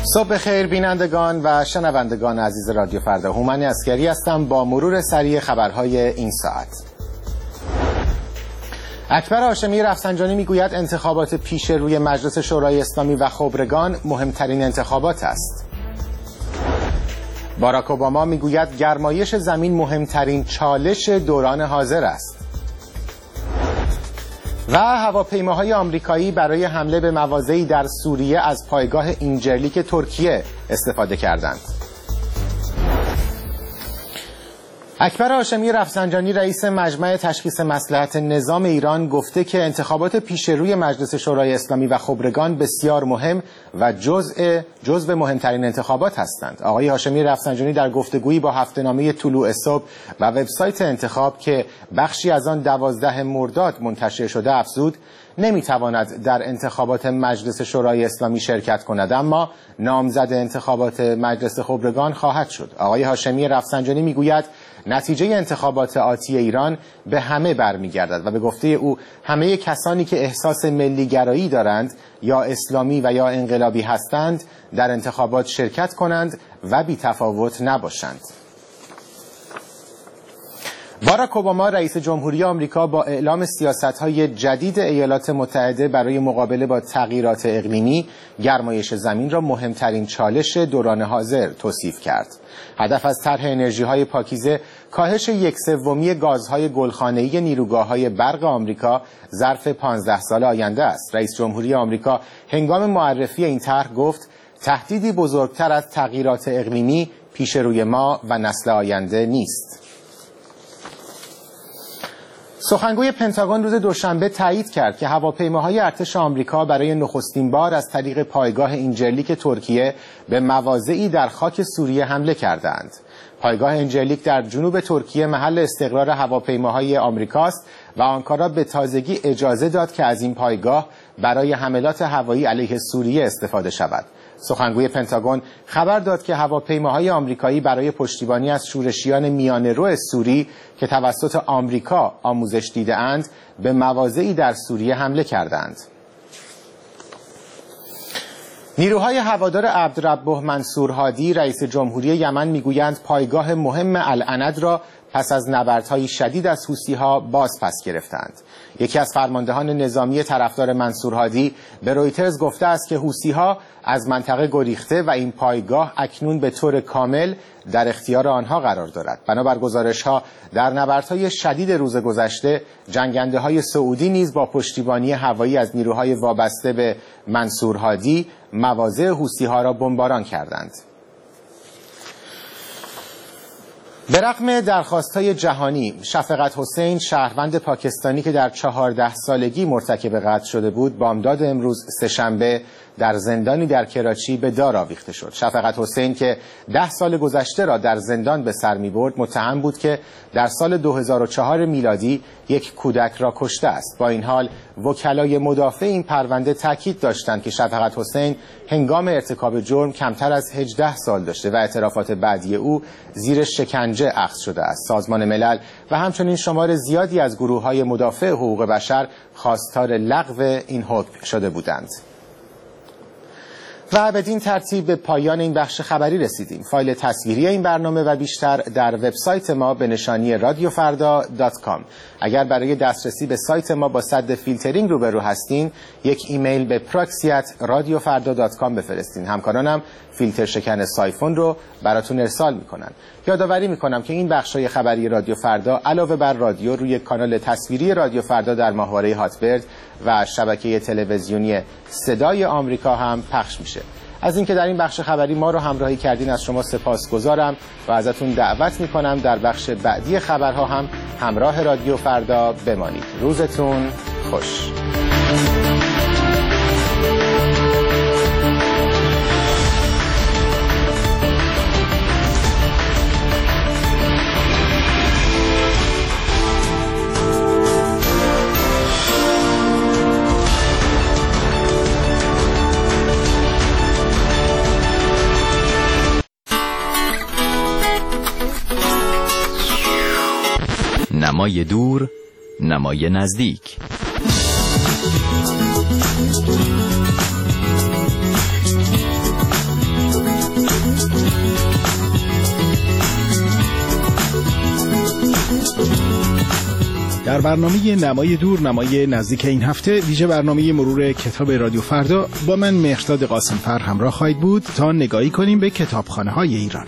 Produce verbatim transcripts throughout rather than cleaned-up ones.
صبح خیر بینندگان و شنوندگان عزیز رادیو فردا. هومن عسکری هستم با مرور سریع خبرهای این ساعت. اکبر هاشمی رفسنجانی میگوید انتخابات پیش روی مجلس شورای اسلامی و خبرگان مهمترین انتخابات است. باراک اوباما میگوید گرمایش زمین مهمترین چالش دوران حاضر است. و هواپیماهای آمریکایی برای حمله به مواضعی در سوریه از پایگاه اینجرلیک ترکیه استفاده کردند. اکبر هاشمی رفسنجانی رئیس مجمع تشخیص مصلحت نظام ایران گفته که انتخابات پیش روی مجلس شورای اسلامی و خبرگان بسیار مهم و جزء جزو مهمترین انتخابات هستند. آقای هاشمی رفسنجانی در گفتگویی با هفته‌نامه طلوع صبح و وبسایت انتخاب که بخشی از آن دوازده مرداد منتشر شده افزود نمیتواند در انتخابات مجلس شورای اسلامی شرکت کند، اما نامزد انتخابات مجلس خبرگان خواهد شد. آقای هاشمی رفسنجانی میگوید نتیجه انتخابات آتی ایران به همه برمیگردد و به گفته او همه کسانی که احساس ملیگرایی دارند یا اسلامی و یا انقلابی هستند در انتخابات شرکت کنند و بی تفاوت نباشند. باراک اوباما رئیس جمهوری آمریکا با اعلام سیاست‌های جدید ایالات متحده برای مقابله با تغییرات اقلیمی گرمایش زمین را مهمترین چالش دوران حاضر توصیف کرد. هدف از طرح انرژی‌های پاکیزه کاهش یک سومی گازهای گلخانه‌ای نیروگاه‌های برق آمریکا ظرف پانزده سال آینده است. رئیس جمهوری آمریکا هنگام معرفی این طرح گفت تهدیدی بزرگتر از تغییرات اقلیمی پیش روی ما و نسل آینده نیست. سخنگوی پنتاگون روز دوشنبه تایید کرد که هواپیماهای ارتش آمریکا برای نخستین بار از طریق پایگاه اینجرلیک ترکیه به مواضعی در خاک سوریه حمله کردند. پایگاه اینجرلیک در جنوب ترکیه محل استقرار هواپیماهای آمریکاست و آنکارا به تازگی اجازه داد که از این پایگاه برای حملات هوایی علیه سوریه استفاده شود. سخنگوی پنتاگون خبر داد که هواپیماهای آمریکایی برای پشتیبانی از شورشیان میانه‌رو سوری که توسط آمریکا آموزش دیده‌اند به مواضعی در سوریه حمله کردند. نیروهای هوادار عبدربه منصور هادی رئیس جمهوری یمن میگویند پایگاه مهم العنب را پس از نبردهای شدید از حوثی‌ها باز پس گرفتند. یکی از فرماندهان نظامی طرفدار منصور هادی به رویترز گفته است که حوثی‌ها از منطقه گریخته و این پایگاه اکنون به طور کامل در اختیار آنها قرار دارد. بنابر گزارش‌ها در نبردهای شدید روز گذشته جنگنده‌های سعودی نیز با پشتیبانی هوایی از نیروهای وابسته به منصور هادی مواضع حوثی‌ها را بمباران کردند. به رغم درخواست‌های جهانی، شفقت حسین شهروند پاکستانی که در چهارده سالگی مرتکب قتل شده بود، بامداد امروز سه‌شنبه در زندانی در کراچی به دار آویخته شد. شفقت حسین که ده سال گذشته را در زندان به سر می‌برد، متهم بود که در سال دو هزار و چهار میلادی یک کودک را کشته است. با این حال وکلای مدافع این پرونده تاکید داشتند که شفقت حسین هنگام ارتکاب جرم کمتر از هجده سال داشته و اعترافات بعدی او زیر شکنجه اخذ شده است. سازمان ملل و همچنین شمار زیادی از گروه‌های مدافع حقوق بشر خواستار لغو این حکم شده بودند. و بدین ترتیب به پایان این بخش خبری رسیدیم. فایل تصویری این برنامه و بیشتر در وبسایت ما به نشانی رادیو فردا دات کام. اگر برای دسترسی به سایت ما با سد فیلترینگ روبرو هستین، یک ایمیل به پراکسی ات رادیو فردا دات کام بفرستین. همکارانم فیلتر شکن سایفون رو براتون ارسال میکنن. یادآوری میکنم که این بخشای خبری رادیو فردا علاوه بر رادیو روی کانال تصویری رادیو فردا در ماهواره هاتبرد و شبکه تلویزیونی صدای آمریکا هم پخش میشه. از اینکه در این بخش خبری ما رو همراهی کردین از شما سپاسگزارم و ازتون دعوت میکنم در بخش بعدی خبرها هم همراه رادیو فردا بمانید. روزتون خوش. نمای دور، نمای نزدیک. در برنامه نمای دور نمای نزدیک این هفته ویژه برنامه مرور کتاب رادیو فردا با من مهرداد قاسمفر همراه خواهید بود تا نگاهی کنیم به کتابخانه‌های ایران.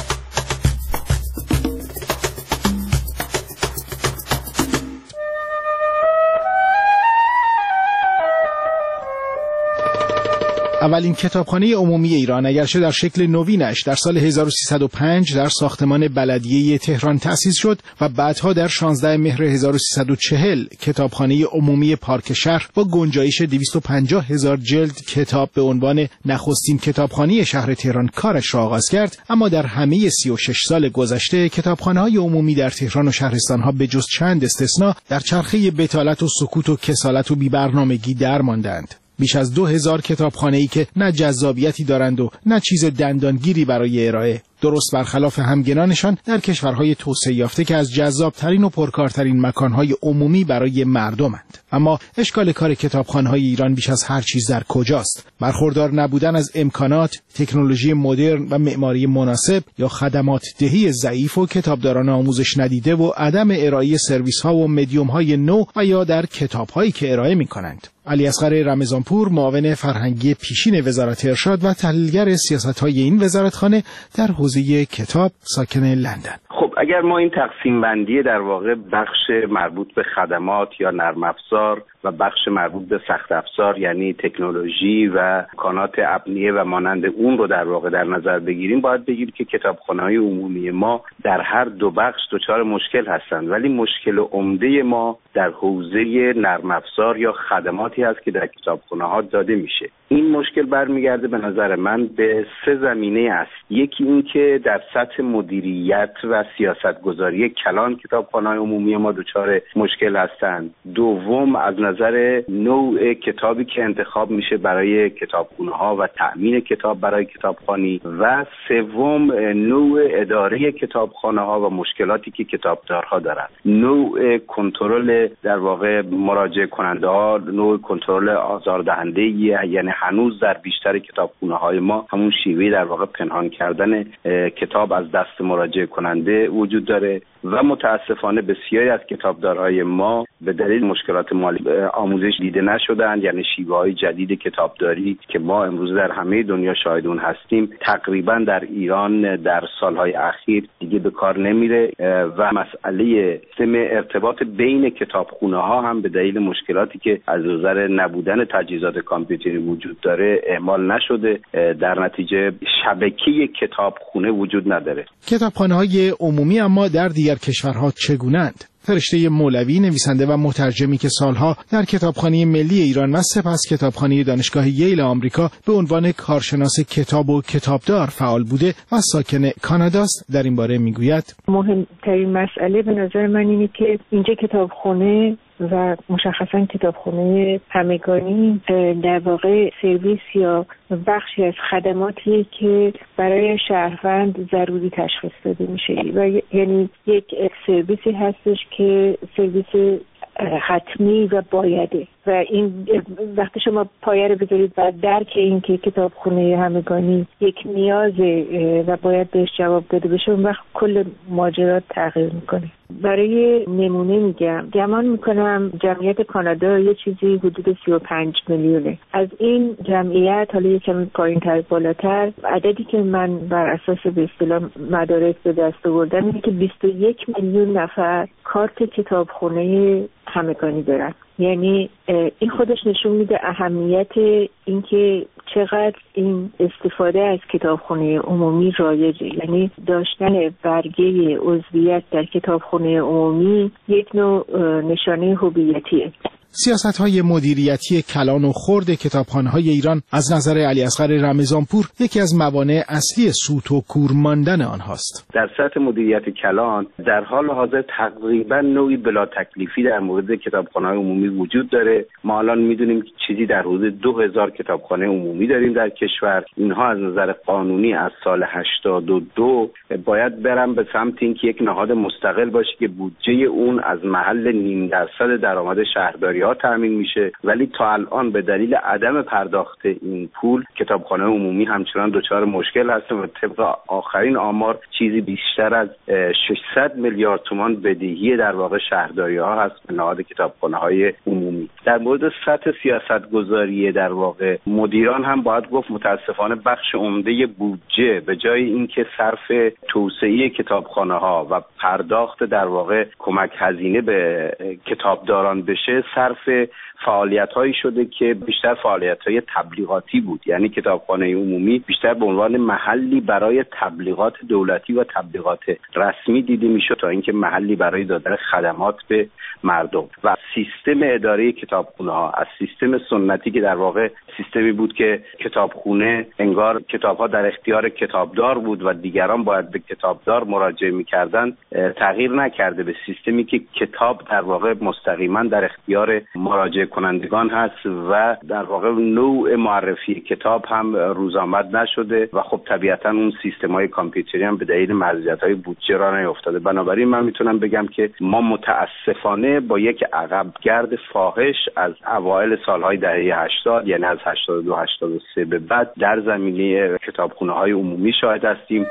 اولین کتابخانه عمومی ایران اگرچه در شکل نوینش در سال هزار و سیصد و پنج در ساختمان بلدیه تهران تأسیس شد و بعدها در شانزده مهر هزار و سیصد و چهل کتابخانه عمومی پارک شهر با گنجایش دویست و پنجاه هزار جلد کتاب به عنوان نخستین کتابخانه شهر تهران کارش را آغاز کرد، اما در همه سی و شش سال گذشته کتابخانه‌های عمومی در تهران و شهرستان‌ها به جز چند استثنا در چرخه بتالت و سکوت و کسالت و بی‌برنامگی درماندند. بیش از دو هزار کتابخانه‌ای که نه جذابیتی دارند و نه چیز دندانگیری برای ارائه، درست برخلاف همگنانشان در کشورهای توسعه یافته که از جذابترین و پرکارترین مکانهای عمومی برای مردمند. اما اشکال کار کتابخانه‌های ایران بیش از هر چیز در کجاست؟ برخوردار نبودن از امکانات، تکنولوژی مدرن و معماری مناسب یا خدمات دهی ضعیف و کتابداران آموزش ندیده و عدم ارائه سرویس‌ها و مدیوم‌های نو و یا در کتاب‌هایی که ارائه می‌کنند. علیاصغر رمضانپور، معاون فرهنگی پیشین وزارت ارشاد و تحلیلگر سیاست‌های این وزارتخانه، در حوزه کتاب ساکن لندن. خب اگر ما این تقسیم بندی در واقع بخش مربوط به خدمات یا نرم افزار و بخش مربوط به سخت افزار یعنی تکنولوژی و امکانات ابنیه و مانند اون رو در واقع در نظر بگیریم، باید بگیم که کتابخانه‌های عمومی ما در هر دو بخش دچار مشکل هستند، ولی مشکل عمده ما در حوزه نرم افزار یا خدماتی هست که در کتابخانه‌ها داده میشه. این مشکل برمیگرده به نظر من به سه زمینه است. یکی این که در سطح مدیریت و سیاستگذاری کلان کتابخانه‌های عمومی ما دچار مشکل هستند. دوم از نظر نوع کتابی که انتخاب میشه برای کتابخانه‌ها و تأمین کتاب برای کتابخوانی، و سوم نوع اداره کتابخانه‌ها و مشکلاتی که کتابدارها دارند. نوع کنترل در واقع مراجعه کننده ها، نوع کنترل آزاردهنده، یعنی هنوز در بیشتر کتابخانه‌های ما همون شیوه در واقع پنهان کردن کتاب از دست مراجعه کننده وجود داره و متاسفانه بسیاری از کتابدارهای ما به دلیل مشکلات مالی آموزش دیده نشدند، یعنی شیوه‌های جدید کتابداری که ما امروز در همه دنیا شاهد اون هستیم تقریبا در ایران در سالهای اخیر دیگه به کار نمیره و مسئله سیستم ارتباط بین کتابخانه‌ها هم به دلیل مشکلاتی که از نظر نبودن تجهیزات کامپیوتری وجود داره اعمال نشده، در نتیجه شبکه کتابخانه وجود نداره. کتابخانه‌های عمومی اما در دیگر کشورها چگونه‌اند؟ فرشته مولوی، نویسنده و مترجمی که سالها در کتابخانه ملی ایران و سپس کتابخانه دانشگاه ییل آمریکا به عنوان کارشناس کتاب و کتابدار فعال بوده و ساکن کاناداست، در این باره میگوید: مهمترین مسئله به نظر من اینه که اینجا کتابخانه و مشخصا کتابخانه همگانی در واقع سرویس یا بخشی از خدماتی که برای شهروند ضروری تشخیص داده میشه و یعنی یک سرویسی هستش که سرویس حتمی و بایده و این وقتی شما پایه رو بذارید و درک این که کتابخانه همگانی یک نیازه و باید بهش جواب داده بشه، اون وقت کل ماجرا تغییر میکنه. برای نمونه میگم، گمان میکنم جمعیت کانادا یه چیزی حدود سی و پنج میلیونه. از این جمعیت، حالا یکم پایین‌تر بالاتر، عددی که من بر اساس به اصطلاح مدارک به دست آوردم اینه که بیست و یک میلیون نفر کارت کتابخانه همگانی دارن. یعنی این خودش نشون میده اهمیت اینکه چقدر این استفاده از کتابخانه عمومی رایجه. یعنی داشتن برگه عضویت در کتابخانه عمومی یک نوع نشانه هویتیه. سیاست‌های مدیریتی کلان و خرد کتابخانه‌های ایران از نظر علیاصغر رمضانپور یکی از موانع اصلی سوت و کور ماندن آنهاست. در سطح مدیریت کلان در حال حاضر تقریبا نوعی بلا تکلیفی در مورد کتابخانه‌های عمومی وجود داره. ما الان می‌دونیم چیزی در حدود دو هزار کتابخانه عمومی داریم در کشور. اینها از نظر قانونی از سال هشتاد و دو باید برن به سمت اینکه یک نهاد مستقل باشه که بودجه اون از محل نیم درصد درآمد شهرداری شهرداری‌ها تامین میشه، ولی تا الان به دلیل عدم پرداخت این پول کتابخانه عمومی همچنان دچار مشکل هستند و طبق آخرین آمار چیزی بیشتر از ششصد میلیارد تومان بدهی در واقع شهرداری‌ها هست به نهاد کتابخانه‌های عمومی. در مورد سطح سیاست‌گذاری در واقع مدیران هم باید گفت متاسفانه بخش عمده بودجه به جای اینکه صرف توسعه کتابخانه‌ها و پرداخت در واقع کمک هزینه به کتابداران بشه صرف فعالیت‌هایی شده که بیشتر فعالیت‌های تبلیغاتی بود. یعنی کتابخانه عمومی بیشتر به عنوان محلی برای تبلیغات دولتی و تبلیغات رسمی دیده میشد تا اینکه محلی برای دادن خدمات به مردم. و سیستم اداره کتابخانه‌ها از سیستم سنتی که در واقع سیستمی بود که کتابخونه انگار کتاب‌ها در اختیار کتابدار بود و دیگران باید به کتابدار مراجعه می‌کردند تغییر نکرده به سیستمی که کتاب در واقع مستقیما در اختیار مراجعه کنندگان هست و در واقع نوع معرفی کتاب هم روزآمد نشده و خب طبیعتا اون سیستم‌های کامپیوتری هم به دلیل محدودیت‌های بودجه را نیفتاده. بنابراین من میتونم بگم که ما متاسفانه با یک عقبگرد فاحش از اوایل سالهای دهه هشتاد یعنی از هشتاد و دو هشتاد و سه به بعد در زمینه کتابخانه‌های عمومی شاهد هستیم.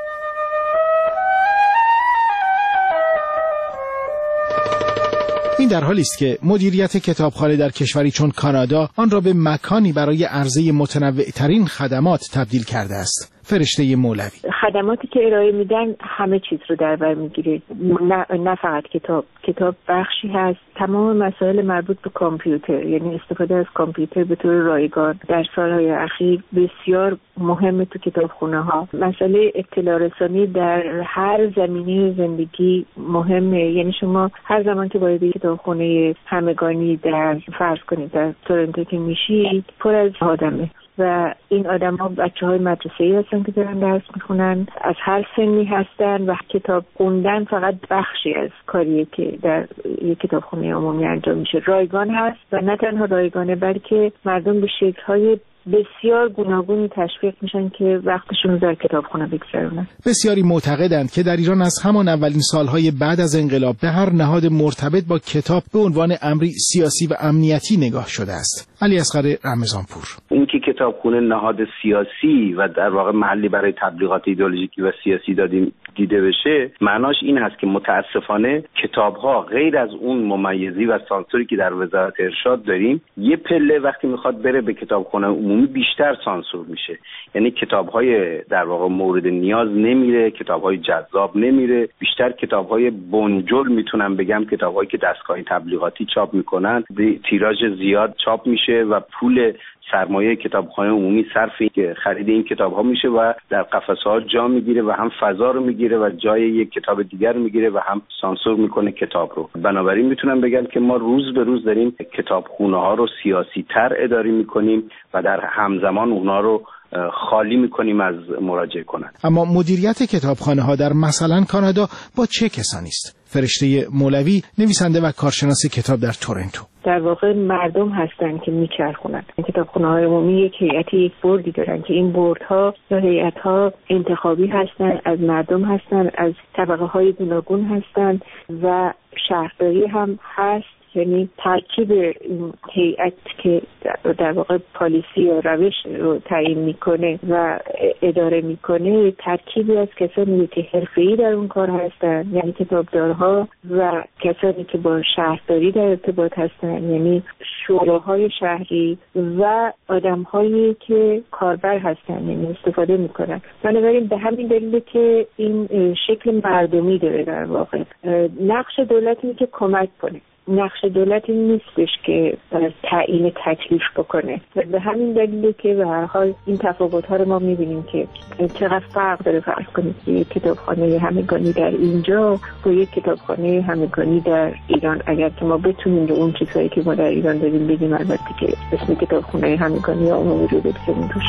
این در حالی است که مدیریت کتابخانه در کشوری چون کانادا آن را به مکانی برای عرضه متنوع‌ترین خدمات تبدیل کرده است. فرشته مولوی: خدماتی که ارائه میدن همه چیز رو در بر میگیره، نه, نه فقط کتاب. کتاب بخشی هست. تمام مسائل مربوط به کامپیوتر، یعنی استفاده از کامپیوتر به طور رایگان در سالهای اخیر بسیار مهمه تو کتابخونه ها. مسئله اطلاع رسانی در هر زمینه زندگی مهمه. یعنی شما هر زمان که وارد کتابخونه همگانی در فرض کنید در تورنتو که میشید پر از آدمه و این آدم ها بچه های مدرسه‌ای هستن که دارن درس میخونن، از هر سنی هستن و کتاب خوندن فقط بخشی از کاریه که در یک کتابخونه عمومی انجام میشه. رایگان هست و نه تنها رایگانه بلکه مردم به شکل‌های بسیار گوناگونی تشویق میشن که وقتشون رو در کتابخونه بگذرونن. بسیاری معتقدند که در ایران از همان اولین سالهای بعد از انقلاب به هر نهاد مرتبط با کتاب به عنوان امری سیاسی و امنیتی نگاه شده است. علی اصغر رمضانپور: این که کتابخونه نهاد سیاسی و در واقع محلی برای تبلیغات ایدئولوژیکی و سیاسی دادیم دیده بشه معناش این هست که متاسفانه کتاب‌ها غیر از اون ممیزی و سانسوری که در وزارت ارشاد داریم یه پله وقتی میخواد بره به کتابخونه عمومی بیشتر سانسور میشه. یعنی کتاب‌های در واقع مورد نیاز نمیره، کتاب‌های جذاب نمیره، بیشتر کتاب‌های بنجل میتونم بگم کتاب‌هایی که دستگاه تبلیغاتی چاپ میکنن تیراژ زیاد چاپ میشه و پول سرمایه کتابخانه عمومی صرف خرید این کتاب‌ها میشه و در قفسه‌ها جا میگیره و هم فضا رو میگیره و جای یک کتاب دیگر میگیره و هم سانسور میکنه کتاب رو. بنابراین میتونم بگم که ما روز به روز داریم کتابخونه‌ها رو سیاسی‌تر اداره میکنیم و در همزمان اونها رو خالی میکنیم از مراجعه کنند. اما مدیریت کتابخانه ها در مثلا کانادا با چه کسانی است؟ فرشته مولوی، نویسنده و کارشناس کتاب در تورنتو: در واقع مردم هستن که میچرخونن. کتابخانه‌های عمومی یک هیئتی یک بوردی دارن که این بوردها یا هیئت‌ها انتخابی هستن، از مردم هستن، از طبقه‌های گوناگون هستن و شهرداری هم هست. یعنی ترکیب این هیئت که در واقع پالیسی یا روش رو تعیین میکنه و اداره میکنه ترکیبی از کسانی که حرفه‌ای در اون کار هستن، یعنی کتابدارها، و کسانی که با شهرداری در ارتباط هستن، یعنی شوراهای شهری، و آدم‌هایی که کاربر هستن، یعنی استفاده میکنن. بنابراین به همین دلیل که این شکل مردمی داره در واقع. نقش دولت اینه که کمک کنه. نقش دولت این نیستش که تعیین تکلیف بکنه و به همین دلیل که به هر حال این تفاوت‌ها رو ما می‌بینیم که چقدر فرق داره. فرض کنید یک کتابخانه همگانی در اینجا با یک کتابخانه همگانی در ایران، اگر که ما بتونیم به اون چیزهایی که ما در ایران داریم بگیم، البته که اسم کتابخانه همگانی یا عمومی رو بگذاریم توش.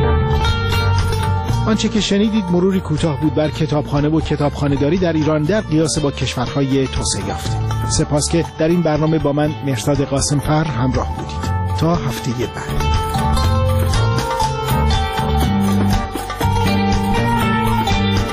آنچه که شنیدید مروری کوتاه بود بر کتابخانه و کتابخانه‌داری در ایران در قیاس با کشورهای توسعه یافته. سپاس که در این برنامه با من مهرزاد قاسم‌فر همراه بودید. تا هفته بعد.